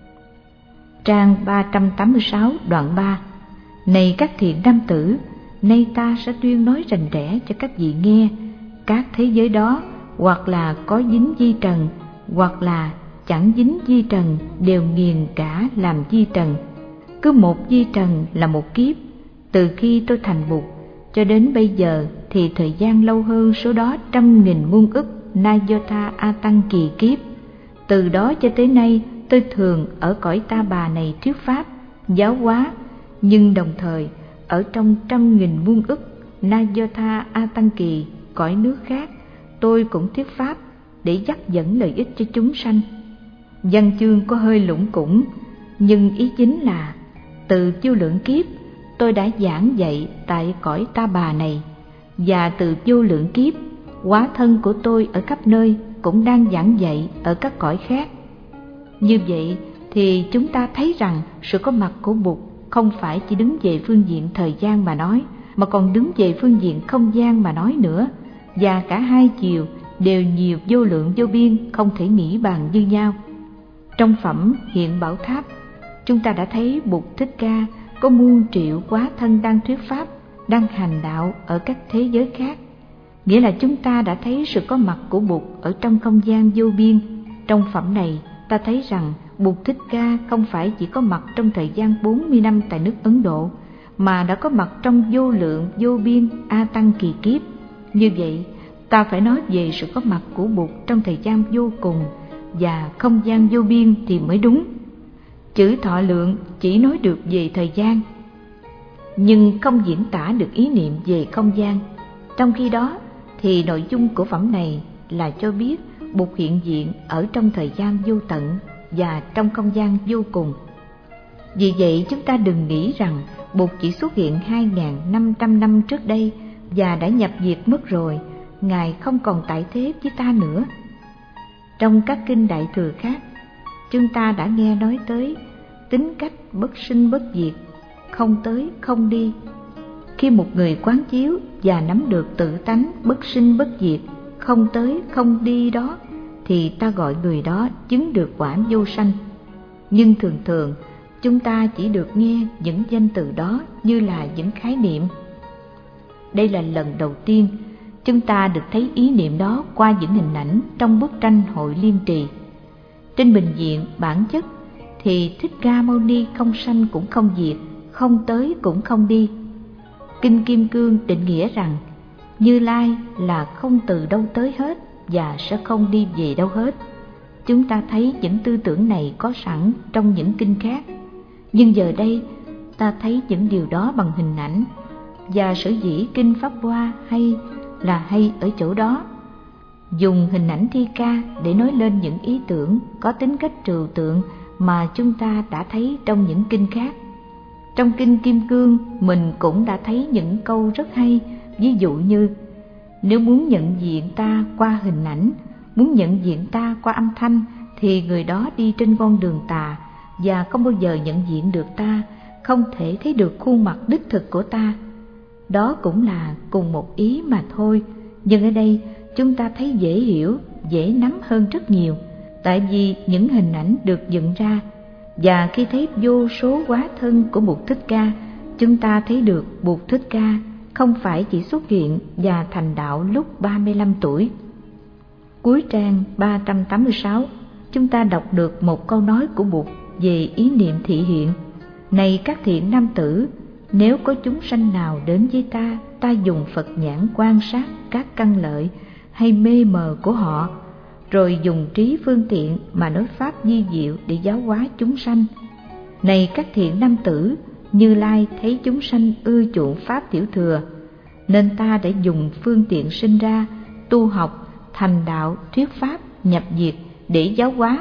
Trang ba trăm tám mươi sáu đoạn ba. Này các thiện nam tử, nay ta sẽ tuyên nói rành rẽ cho các vị nghe. Các thế giới đó hoặc là có dính di trần, hoặc là chẳng dính di trần, đều nghiền cả làm di trần. Cứ một di trần là một kiếp. Từ khi tôi thành Bụt cho đến bây giờ thì thời gian lâu hơn số đó trăm nghìn muôn ức Nayotha A Tăng kỳ kiếp. Từ đó cho tới nay tôi thường ở cõi Ta Bà này thuyết pháp, giáo hóa, nhưng đồng thời ở trong trăm nghìn muôn ức Nayotha A Tăng kỳ cõi nước khác, tôi cũng thuyết pháp để dắt dẫn lợi ích cho chúng sanh. Văn chương có hơi lủng củng, nhưng ý chính là từ vô lượng kiếp tôi đã giảng dạy tại cõi Ta Bà này, và từ vô lượng kiếp hóa thân của tôi ở khắp nơi cũng đang giảng dạy ở các cõi khác. Như vậy thì chúng ta thấy rằng sự có mặt của Bụt không phải chỉ đứng về phương diện thời gian mà nói, mà còn đứng về phương diện không gian mà nói nữa, và cả hai chiều đều nhiều vô lượng vô biên, không thể nghĩ bàn như nhau. Trong phẩm Hiện Bảo Tháp, chúng ta đã thấy Bụt Thích Ca có muôn triệu hóa thân đang thuyết pháp, đang hành đạo ở các thế giới khác. Nghĩa là chúng ta đã thấy sự có mặt của Bụt ở trong không gian vô biên. Trong phẩm này ta thấy rằng Bụt Thích Ca không phải chỉ có mặt trong thời gian bốn mươi năm tại nước Ấn Độ, mà đã có mặt trong vô lượng vô biên A Tăng kỳ kiếp. Như vậy ta phải nói về sự có mặt của Bụt trong thời gian vô cùng và không gian vô biên thì mới đúng. Chữ thọ lượng chỉ nói được về thời gian, nhưng không diễn tả được ý niệm về không gian. Trong khi đó thì nội dung của phẩm này là cho biết Bụt hiện diện ở trong thời gian vô tận và trong không gian vô cùng. Vì vậy chúng ta đừng nghĩ rằng Bụt chỉ xuất hiện hai nghìn năm trăm năm trước đây và đã nhập diệt mất rồi, Ngài không còn tại thế với ta nữa. Trong các kinh Đại Thừa khác, chúng ta đã nghe nói tới tính cách bất sinh bất diệt, không tới không đi. Khi một người quán chiếu và nắm được tự tánh bất sinh bất diệt, không tới không đi đó, thì ta gọi người đó chứng được quả vô sanh. Nhưng thường thường chúng ta chỉ được nghe những danh từ đó như là những khái niệm. Đây là lần đầu tiên chúng ta được thấy ý niệm đó qua những hình ảnh trong bức tranh Hội Liên Trì. Trên bình diện bản chất thì Thích Ca Mâu Ni không sanh cũng không diệt, không tới cũng không đi. Kinh Kim Cương định nghĩa rằng Như Lai là không từ đâu tới hết và sẽ không đi về đâu hết. Chúng ta thấy những tư tưởng này có sẵn trong những kinh khác, nhưng giờ đây ta thấy những điều đó bằng hình ảnh. Và sở dĩ kinh Pháp Hoa hay là hay ở chỗ đó, dùng hình ảnh thi ca để nói lên những ý tưởng có tính cách trừu tượng mà chúng ta đã thấy trong những kinh khác. Trong kinh Kim Cương mình cũng đã thấy những câu rất hay, ví dụ như: nếu muốn nhận diện ta qua hình ảnh, muốn nhận diện ta qua âm thanh, thì người đó đi trên con đường tà và không bao giờ nhận diện được ta, không thể thấy được khuôn mặt đích thực của ta. Đó cũng là cùng một ý mà thôi, nhưng ở đây chúng ta thấy dễ hiểu, dễ nắm hơn rất nhiều, tại vì những hình ảnh được dựng ra. Và khi thấy vô số hóa thân của Bụt Thích Ca, chúng ta thấy được Bụt Thích Ca không phải chỉ xuất hiện và thành đạo lúc ba mươi lăm tuổi. Cuối trang ba trăm tám mươi sáu, chúng ta đọc được một câu nói của Bụt về ý niệm thị hiện: này các thiện nam tử, nếu có chúng sanh nào đến với ta, ta dùng Phật nhãn quan sát các căn lợi hay mê mờ của họ, rồi dùng trí phương tiện mà nói pháp di diệu để giáo hóa chúng sanh. Này các thiện nam tử, Như Lai thấy chúng sanh ưa chuộng pháp tiểu thừa, nên ta đã dùng phương tiện sinh ra, tu học, thành đạo, thuyết pháp, nhập diệt để giáo hóa,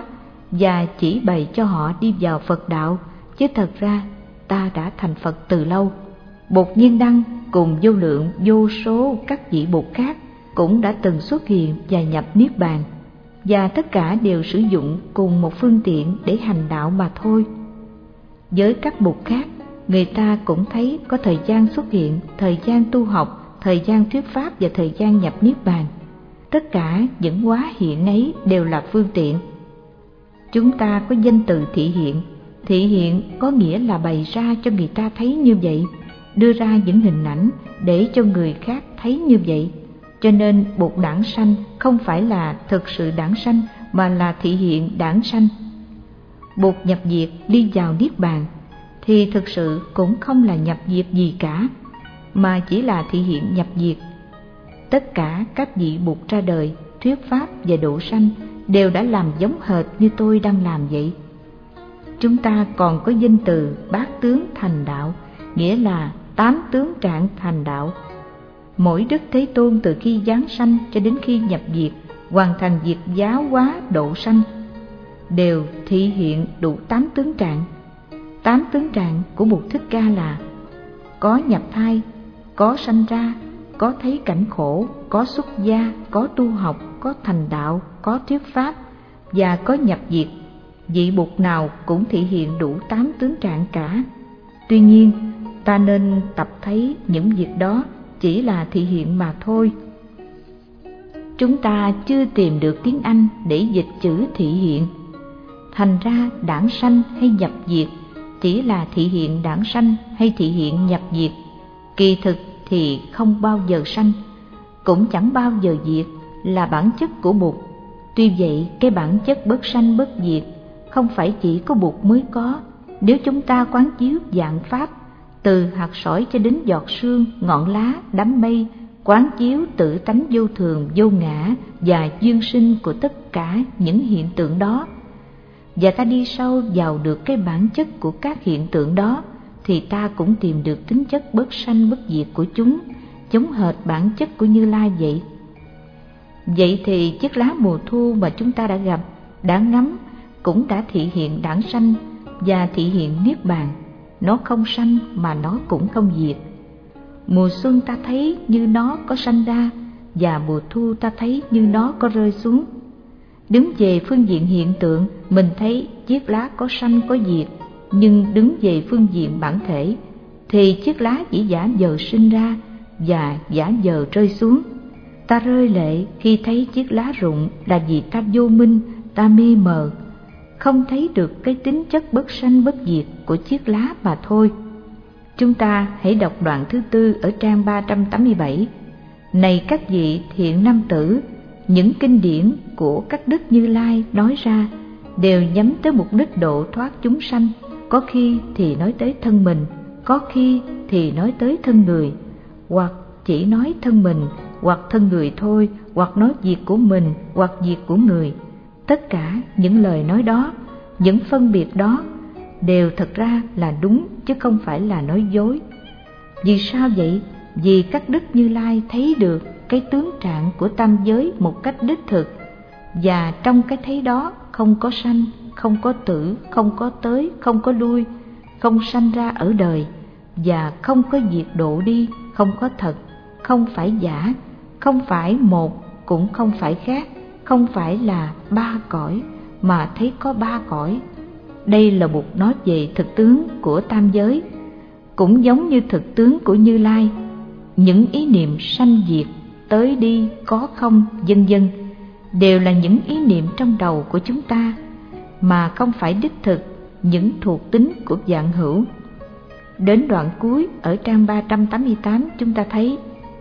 và chỉ bày cho họ đi vào Phật đạo, chứ thật ra ta đã thành Phật từ lâu. Bụt Nhiên Đăng cùng vô lượng vô số các vị Bụt khác cũng đã từng xuất hiện và nhập Niết Bàn, và tất cả đều sử dụng cùng một phương tiện để hành đạo mà thôi. Với các Bụt khác, người ta cũng thấy có thời gian xuất hiện, thời gian tu học, thời gian thuyết pháp và thời gian nhập Niết Bàn. Tất cả những hóa hiện ấy đều là phương tiện. Chúng ta có danh từ thị hiện. Thị hiện có nghĩa là bày ra cho người ta thấy như vậy, đưa ra những hình ảnh để cho người khác thấy như vậy. Cho nên Bụt đản sanh không phải là thực sự đản sanh, mà là thị hiện đản sanh. Bụt nhập diệt đi vào Niết Bàn thì thực sự cũng không là nhập diệt gì cả, mà chỉ là thị hiện nhập diệt. Tất cả các vị Bụt ra đời, thuyết pháp và độ sanh đều đã làm giống hệt như tôi đang làm vậy. Chúng ta còn có danh từ bát tướng thành đạo, nghĩa là tám tướng trạng thành đạo. Mỗi Đức Thế Tôn từ khi giáng sanh cho đến khi nhập diệt, hoàn thành việc giáo hóa độ sanh, đều thị hiện đủ tám tướng trạng. Tám tướng trạng của Bụt Thích Ca là: có nhập thai, có sanh ra, có thấy cảnh khổ, có xuất gia, có tu học, có thành đạo, có thuyết pháp và có nhập diệt. Vị Bụt nào cũng thị hiện đủ tám tướng trạng cả. Tuy nhiên, ta nên tập thấy những việc đó chỉ là thị hiện mà thôi. Chúng ta chưa tìm được tiếng Anh để dịch chữ thị hiện. Thành ra đản sanh hay nhập diệt chỉ là thị hiện đản sanh hay thị hiện nhập diệt. Kỳ thực thì không bao giờ sanh, cũng chẳng bao giờ diệt, là bản chất của Bụt. Tuy vậy, cái bản chất bất sanh bất diệt không phải chỉ có Bụt mới có. Nếu chúng ta quán chiếu vạn pháp, từ hạt sỏi cho đến giọt sương, ngọn lá, đám mây, quán chiếu tự tánh vô thường, vô ngã và duyên sinh của tất cả những hiện tượng đó, và ta đi sâu vào được cái bản chất của các hiện tượng đó, thì ta cũng tìm được tính chất bất sanh bất diệt của chúng, giống hệt bản chất của Như Lai vậy. Vậy thì chiếc lá mùa thu mà chúng ta đã gặp, đã ngắm, cũng đã thị hiện đản sanh và thị hiện Niết Bàn. Nó không sanh mà nó cũng không diệt. Mùa xuân ta thấy như nó có sanh ra, và mùa thu ta thấy như nó có rơi xuống. Đứng về phương diện hiện tượng, mình thấy chiếc lá có sanh có diệt, nhưng đứng về phương diện bản thể thì chiếc lá chỉ giả vờ sinh ra và giả vờ rơi xuống. Ta rơi lệ khi thấy chiếc lá rụng là vì ta vô minh, ta mê mờ, không thấy được cái tính chất bất sanh bất diệt của chiếc lá mà thôi. Chúng ta hãy đọc đoạn thứ tư ở trang ba trăm tám mươi bảy. Này các vị thiện nam tử, những kinh điển của các đức Như Lai nói ra đều nhắm tới mục đích độ thoát chúng sanh. Có khi thì nói tới thân mình, có khi thì nói tới thân người, hoặc chỉ nói thân mình, hoặc thân người thôi, hoặc nói việc của mình, hoặc việc của người. Tất cả những lời nói đó, những phân biệt đó đều thật ra là đúng chứ không phải là nói dối. Vì sao vậy? Vì các đức Như Lai thấy được cái tướng trạng của tam giới một cách đích thực, và trong cái thấy đó không có sanh, không có tử, không có tới, không có lui, không sanh ra ở đời, và không có diệt độ đi, không có thật, không phải giả, không phải một, cũng không phải khác, không phải là ba cõi, mà thấy có ba cõi. Đây là Bụt nói về thực tướng của tam giới, cũng giống như thực tướng của Như Lai. Những ý niệm sanh diệt, tới đi, có không, vân vân đều là những ý niệm trong đầu của chúng ta, mà không phải đích thực những thuộc tính của vạn hữu. Đến đoạn cuối ở trang ba trăm tám mươi tám chúng ta thấy: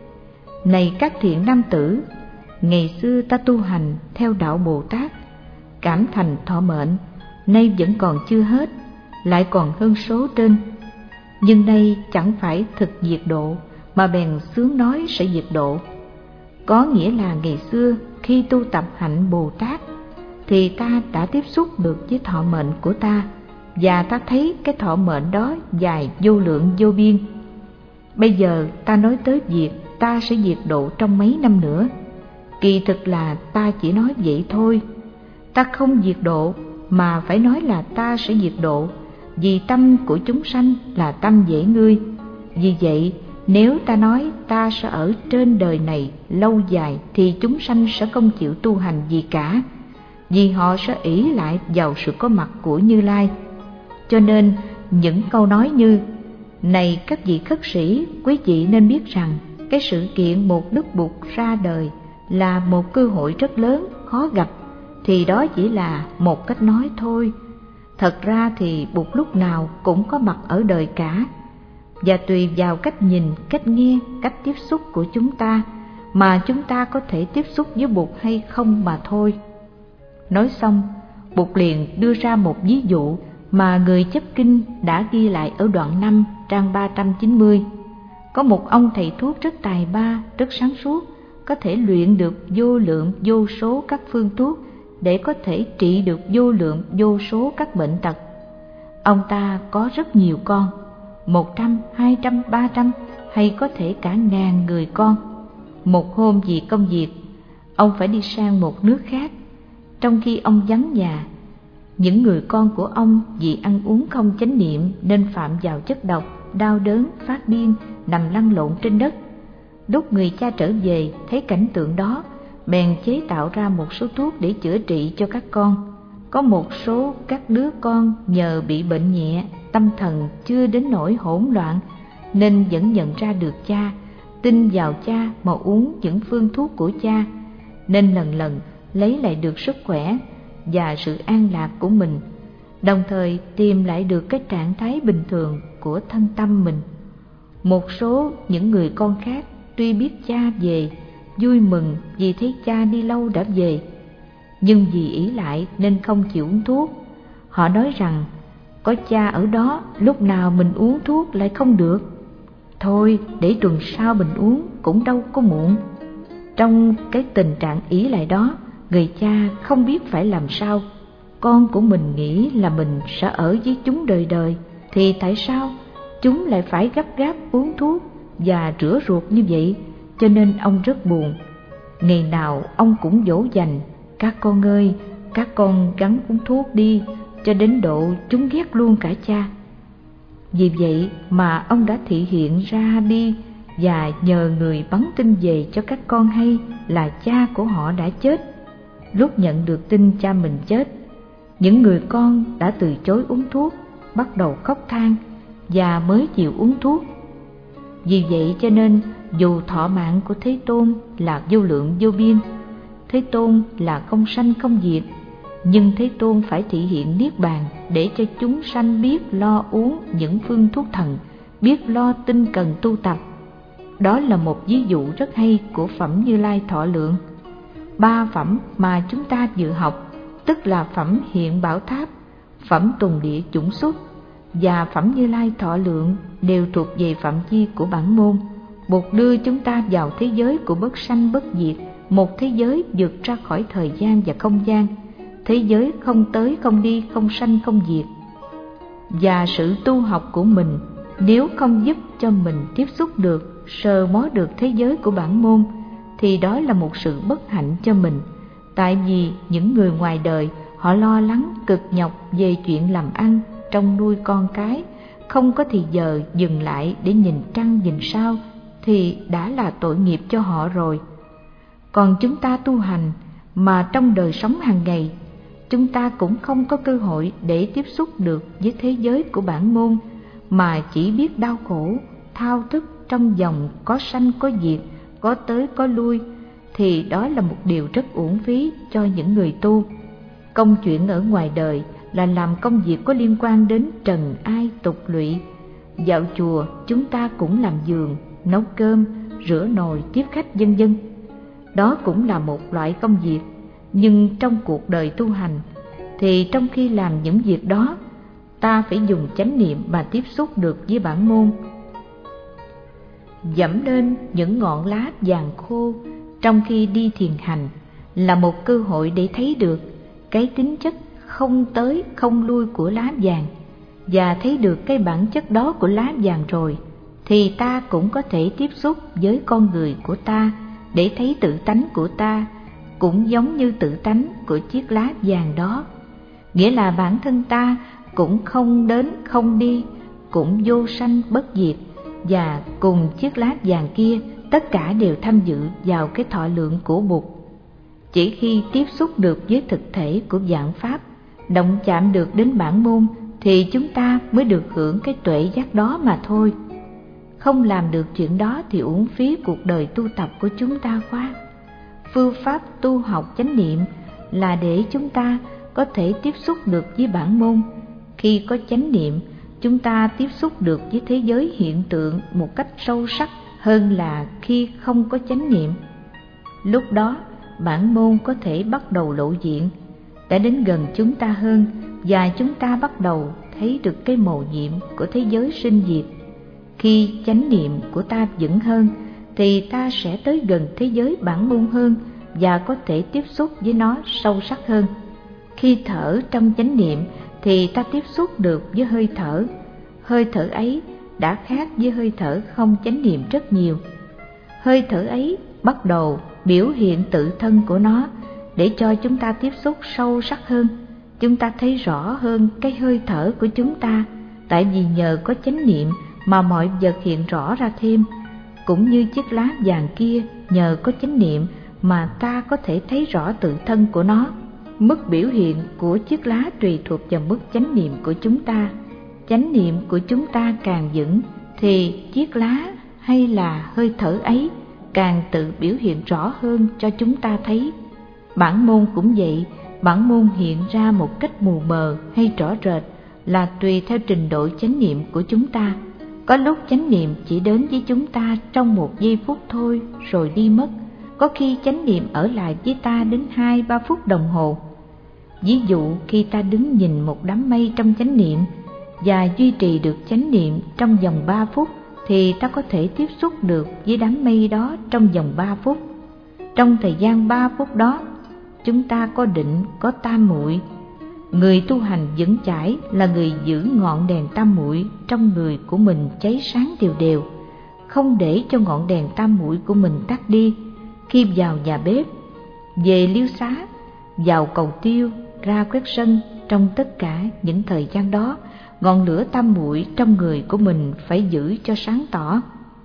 Này các thiện nam tử, ngày xưa ta tu hành theo đạo Bồ Tát, cảm thành thọ mệnh, nay vẫn còn chưa hết, lại còn hơn số trên. Nhưng nay chẳng phải thực diệt độ, mà bèn xướng nói sẽ diệt độ. Có nghĩa là ngày xưa khi tu tập hạnh Bồ Tát thì ta đã tiếp xúc được với thọ mệnh của ta, và ta thấy cái thọ mệnh đó dài vô lượng vô biên. Bây giờ ta nói tới việc ta sẽ diệt độ trong mấy năm nữa. Kỳ thực là ta chỉ nói vậy thôi. Ta không diệt độ mà phải nói là ta sẽ diệt độ, vì tâm của chúng sanh là tâm dễ ngươi. Vì vậy, nếu ta nói ta sẽ ở trên đời này lâu dài thì chúng sanh sẽ không chịu tu hành gì cả, vì họ sẽ ỷ lại vào sự có mặt của Như Lai. Cho nên những câu nói như: này các vị khất sĩ, quý vị nên biết rằng cái sự kiện một Đức Bụt ra đời là một cơ hội rất lớn, khó gặp, thì đó chỉ là một cách nói thôi. Thật ra thì Bụt lúc nào cũng có mặt ở đời cả, và tùy vào cách nhìn, cách nghe, cách tiếp xúc của chúng ta mà chúng ta có thể tiếp xúc với Bụt hay không mà thôi. Nói xong, Bụt liền đưa ra một ví dụ mà người chấp kinh đã ghi lại ở đoạn năm, trang ba trăm chín mươi. Có một ông thầy thuốc rất tài ba, rất sáng suốt, có thể luyện được vô lượng vô số các phương thuốc để có thể trị được vô lượng vô số các bệnh tật. Ông ta có rất nhiều con, một trăm, hai trăm, ba trăm hay có thể cả ngàn người con. Một hôm vì công việc, ông phải đi sang một nước khác. Trong khi ông vắng nhà, những người con của ông vì ăn uống không chánh niệm nên phạm vào chất độc, đau đớn, phát điên, nằm lăn lộn trên đất. Lúc người cha trở về thấy cảnh tượng đó, bèn chế tạo ra một số thuốc để chữa trị cho các con. Có một số các đứa con nhờ bị bệnh nhẹ, tâm thần chưa đến nỗi hỗn loạn, nên vẫn nhận ra được cha, tin vào cha mà uống những phương thuốc của cha, nên lần lần lấy lại được sức khỏe và sự an lạc của mình, đồng thời tìm lại được cái trạng thái bình thường của thân tâm mình. Một số những người con khác tuy biết cha về, vui mừng vì thấy cha đi lâu đã về, nhưng vì ỷ lại nên không chịu uống thuốc. Họ nói rằng có cha ở đó, lúc nào mình uống thuốc lại không được. Thôi để tuần sau mình uống cũng đâu có muộn. Trong cái tình trạng ỷ lại đó, người cha không biết phải làm sao. Con của mình nghĩ là mình sẽ ở với chúng đời đời, thì tại sao chúng lại phải gấp gáp uống thuốc và rửa ruột như vậy? Cho nên ông rất buồn. Ngày nào ông cũng dỗ dành: các con ơi, các con gắng uống thuốc đi, cho đến độ chúng ghét luôn cả cha. Vì vậy mà ông đã thị hiện ra đi và nhờ người bắn tin về cho các con hay là cha của họ đã chết. Lúc nhận được tin cha mình chết, những người con đã từ chối uống thuốc, bắt đầu khóc than và mới chịu uống thuốc. Vì vậy cho nên dù thọ mạng của Thế Tôn là vô lượng vô biên, Thế Tôn là không sanh không diệt, nhưng Thế Tôn phải thị hiện Niết Bàn để cho chúng sanh biết lo uống những phương thuốc thần, biết lo tinh cần tu tập. Đó là một ví dụ rất hay của phẩm Như Lai Thọ Lượng. Ba phẩm mà chúng ta vừa học, tức là phẩm Hiện Bảo Tháp, phẩm Tùng Địa Chủng Xuất và phẩm Như Lai Thọ Lượng, đều thuộc về phạm vi của bản môn. Bụt đưa chúng ta vào thế giới của bất sanh bất diệt, một thế giới vượt ra khỏi thời gian và không gian, thế giới không tới không đi, không sanh không diệt. Và sự tu học của mình nếu không giúp cho mình tiếp xúc được, sờ mó được thế giới của bản môn, thì đó là một sự bất hạnh cho mình. Tại vì những người ngoài đời họ lo lắng cực nhọc về chuyện làm ăn, trông nuôi con cái, không có thì giờ dừng lại để nhìn trăng nhìn sao thì đã là tội nghiệp cho họ rồi. Còn chúng ta tu hành mà trong đời sống hàng ngày, chúng ta cũng không có cơ hội để tiếp xúc được với thế giới của bản môn, mà chỉ biết đau khổ, thao thức trong dòng có sanh có diệt, có tới có lui, thì đó là một điều rất uổng phí cho những người tu. Công chuyện ở ngoài đời là làm công việc có liên quan đến trần ai tục lụy. Dạo chùa chúng ta cũng làm giường, nấu cơm, rửa nồi, tiếp khách vân vân. Đó cũng là một loại công việc. Nhưng trong cuộc đời tu hành thì trong khi làm những việc đó, ta phải dùng chánh niệm mà tiếp xúc được với bản môn. Dẫm lên những ngọn lá vàng khô trong khi đi thiền hành là một cơ hội để thấy được cái tính chất không tới không lui của lá vàng, và thấy được cái bản chất đó của lá vàng rồi, thì ta cũng có thể tiếp xúc với con người của ta để thấy tự tánh của ta cũng giống như tự tánh của chiếc lá vàng đó. nghĩa là bản thân ta cũng không đến không đi, cũng vô sanh bất diệt, và cùng chiếc lá vàng kia tất cả đều tham dự vào cái thọ lượng của Bụt. Chỉ khi tiếp xúc được với thực thể của vạn pháp, động chạm được đến bản môn, thì chúng ta mới được hưởng cái tuệ giác đó mà thôi. Không làm được chuyện đó thì uổng phí cuộc đời tu tập của chúng ta quá. Phương pháp tu học chánh niệm là để chúng ta có thể tiếp xúc được với bản môn. Khi có chánh niệm, chúng ta tiếp xúc được với thế giới hiện tượng một cách sâu sắc hơn là khi không có chánh niệm. Lúc đó, bản môn có thể bắt đầu lộ diện, đã đến gần chúng ta hơn, và chúng ta bắt đầu thấy được cái mầu nhiệm của thế giới sinh diệt. Khi chánh niệm của ta vững hơn, thì ta sẽ tới gần thế giới bản môn hơn và có thể tiếp xúc với nó sâu sắc hơn. Khi thở trong chánh niệm thì ta tiếp xúc được với hơi thở. Hơi thở ấy đã khác với hơi thở không chánh niệm rất nhiều. Hơi thở ấy bắt đầu biểu hiện tự thân của nó để cho chúng ta tiếp xúc sâu sắc hơn. Chúng ta thấy rõ hơn cái hơi thở của chúng ta, tại vì nhờ có chánh niệm mà mọi vật hiện rõ ra thêm. Cũng như chiếc lá vàng kia, nhờ có chánh niệm mà ta có thể thấy rõ tự thân của nó. Mức biểu hiện của chiếc lá tùy thuộc vào mức chánh niệm của chúng ta. Chánh niệm của chúng ta càng vững thì chiếc lá hay là hơi thở ấy càng tự biểu hiện rõ hơn cho chúng ta thấy. Bản môn cũng vậy, bản môn hiện ra một cách mù mờ hay rõ rệt là tùy theo trình độ chánh niệm của chúng ta. Có lúc chánh niệm chỉ đến với chúng ta trong một giây phút thôi rồi đi mất. Có khi chánh niệm ở lại với ta đến hai ba phút đồng hồ. Ví dụ khi ta đứng nhìn một đám mây trong chánh niệm và duy trì được chánh niệm trong vòng ba phút, thì ta có thể tiếp xúc được với đám mây đó trong vòng ba phút. Trong thời gian ba phút đó, chúng ta có định, có tam muội. Người tu hành vững chãi là người giữ ngọn đèn tam muội trong người của mình cháy sáng đều đều, không để cho ngọn đèn tam muội của mình tắt đi. Khi vào nhà bếp, về liêu xá, vào cầu tiêu, ra quét sân, trong tất cả những thời gian đó, ngọn lửa tam muội trong người của mình phải giữ cho sáng tỏ.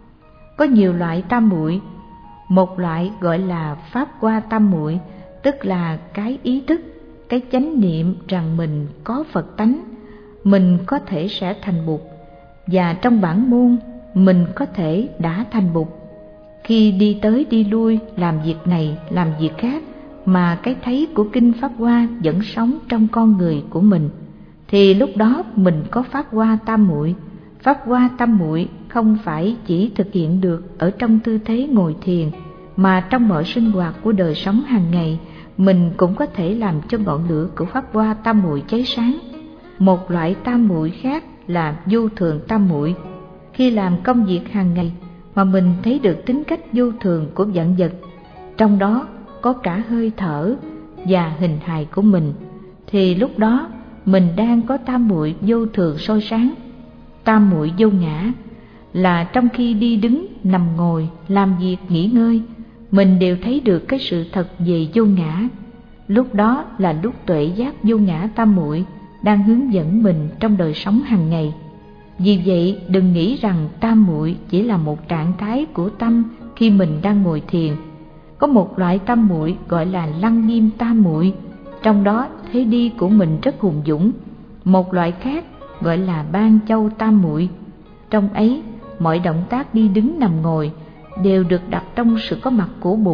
Có nhiều loại tam muội. Một loại gọi là pháp hoa tam muội, tức là cái ý thức, cái chánh niệm rằng mình có Phật tánh, mình có thể sẽ thành Bụt, và trong bản môn mình có thể đã thành Bụt. Khi đi tới đi lui, làm việc này, làm việc khác, mà cái thấy của kinh Pháp Hoa vẫn sống trong con người của mình, thì lúc đó mình có Pháp Hoa tam muội. Pháp Hoa tam muội không phải chỉ thực hiện được ở trong tư thế ngồi thiền, mà trong mọi sinh hoạt của đời sống hàng ngày, mình cũng có thể làm cho ngọn lửa của Pháp Hoa tam muội cháy sáng. Một loại tam muội khác là vô thường tam muội. Khi làm công việc hàng ngày mà mình thấy được tính cách vô thường của vạn vật, trong đó có cả hơi thở và hình hài của mình, thì lúc đó mình đang có tam muội vô thường soi sáng. Tam muội vô ngã là trong khi đi đứng, nằm ngồi, làm việc, nghỉ ngơi, mình đều thấy được cái sự thật về vô ngã. Lúc đó là lúc tuệ giác vô ngã tam muội đang hướng dẫn mình trong đời sống hàng ngày. Vì vậy, đừng nghĩ rằng tam muội chỉ là một trạng thái của tâm khi mình đang ngồi thiền. Có một loại tam muội gọi là lăng nghiêm tam muội, trong đó thế đi của mình rất hùng dũng. Một loại khác gọi là ban châu tam muội, trong ấy mọi động tác đi đứng nằm ngồi đều được đặt trong sự có mặt của Bụt.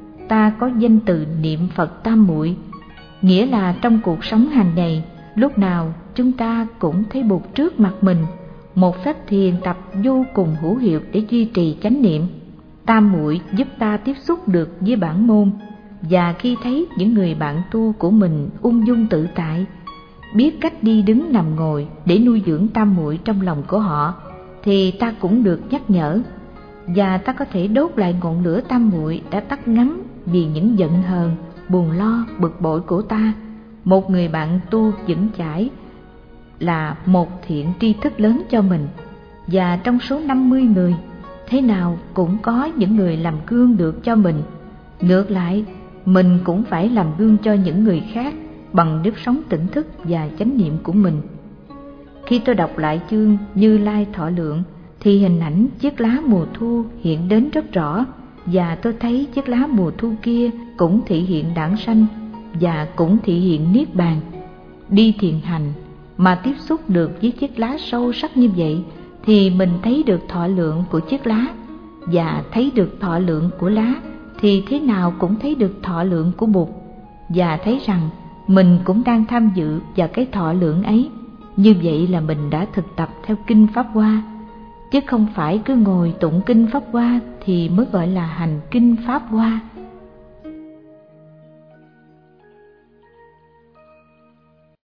Ta có danh từ niệm Phật tam muội, nghĩa là trong cuộc sống hàng ngày, lúc nào chúng ta cũng thấy Bụt trước mặt mình, một phép thiền tập vô cùng hữu hiệu để duy trì chánh niệm. Tam muội giúp ta tiếp xúc được với bản môn, và khi thấy những người bạn tu của mình ung dung tự tại, biết cách đi đứng nằm ngồi để nuôi dưỡng tam muội trong lòng của họ, thì ta cũng được nhắc nhở, và ta có thể đốt lại ngọn lửa tam muội đã tắt ngấm vì những giận hờn, buồn lo, bực bội của ta. Một người bạn tu vững chãi là một thiện tri thức lớn cho mình, và trong số năm mươi người, thế nào cũng có những người làm gương được cho mình. Ngược lại, mình cũng phải làm gương cho những người khác bằng nếp sống tỉnh thức và chánh niệm của mình. Khi tôi đọc lại chương Như Lai Thọ Lượng thì hình ảnh chiếc lá mùa thu hiện đến rất rõ, và tôi thấy chiếc lá mùa thu kia cũng thị hiện đản sanh và cũng thị hiện niết bàn. Đi thiền hành mà tiếp xúc được với chiếc lá sâu sắc như vậy thì mình thấy được thọ lượng của chiếc lá, và thấy được thọ lượng của lá thì thế nào cũng thấy được thọ lượng của Bụt, và thấy rằng mình cũng đang tham dự vào cái thọ lượng ấy. Như vậy là mình đã thực tập theo kinh Pháp Hoa, chứ không phải cứ ngồi tụng kinh Pháp Hoa thì mới gọi là hành kinh Pháp Hoa.